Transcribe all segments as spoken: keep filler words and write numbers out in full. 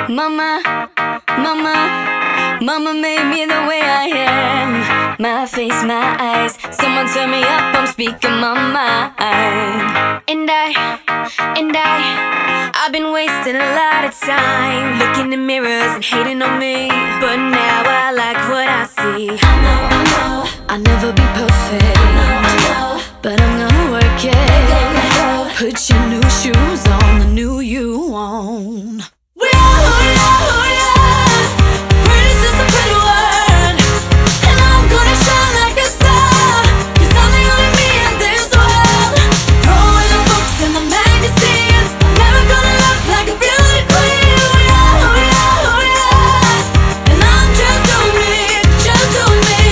Mama, mama, mama made me the way I am. My face, my eyes, someone turn me up, I'm speaking my mind. And I, and I, I've been wasting a lot of time looking in mirrors and hating on me, but now I like what I see. I know, I know, I'll never be perfect. I know, I know, but I'm gonna work it. Let go, let go. Put your new shoes on, the new you on. We are who we are, who we are. Pretty is a pretty word, and I'm gonna shine like a star, 'cause I'm the only me in this world. Throwing the books and the magazines, I'm never gonna look like a beauty queen. We are who we are, who we are, and I'm just doing me, just doing me.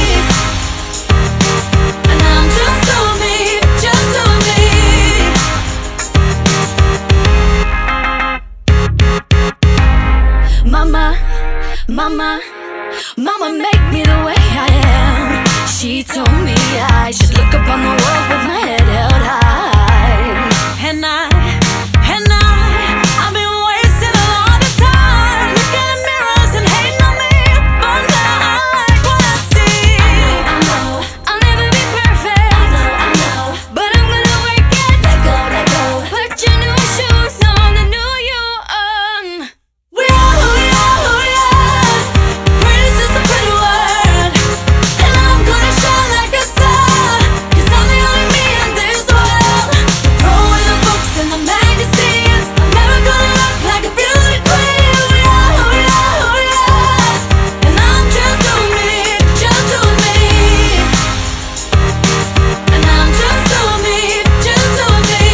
And I'm just doing me, just doing me. Mama, mama, mama made me the way I am. She told me I should look up on the world with my head held high. And I, and I, I've been wasting a lot of time looking in mirrors and hating on me, but now I like what I see. I know, I know, I'll never be perfect. I know, I know, but I'm gonna work it. Let go, let go. Put your new shoes on, the new you on. We are who we are, who we are. Pretty is a pretty word, and I'm gonna shine like a star, 'cause I'm the only me in this world. Throwing the books and the magazines, I'm never gonna look like a beauty queen. We are who we are, who we are, and I'm just doing me, just doing me. And I'm just doing me, just doing me.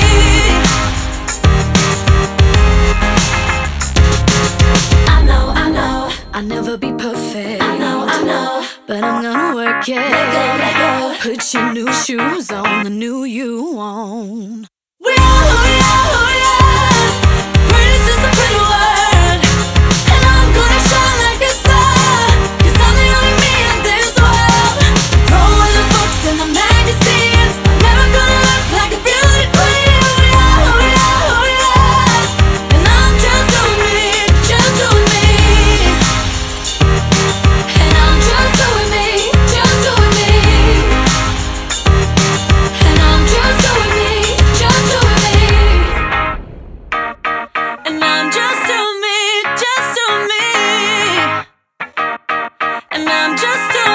I know, I know, I'll never be perfect. I know, I know, but I'm gonna work it. Let go, let go. Put your new shoes on, the new you on. We are who we are, who we are. Pretty is a pretty word, and I'm gonna shine like a star, 'cause I'm the only me in this world. Throwing the books and the magazines, I'm never gonna look like a beauty queen. We are who we are, who we are, and I'm just doing me, just doing me. And I'm just doing me, just doing me. And I'm just doing me, just doing me. And I'm just doing me, just doing me. And I'm just doing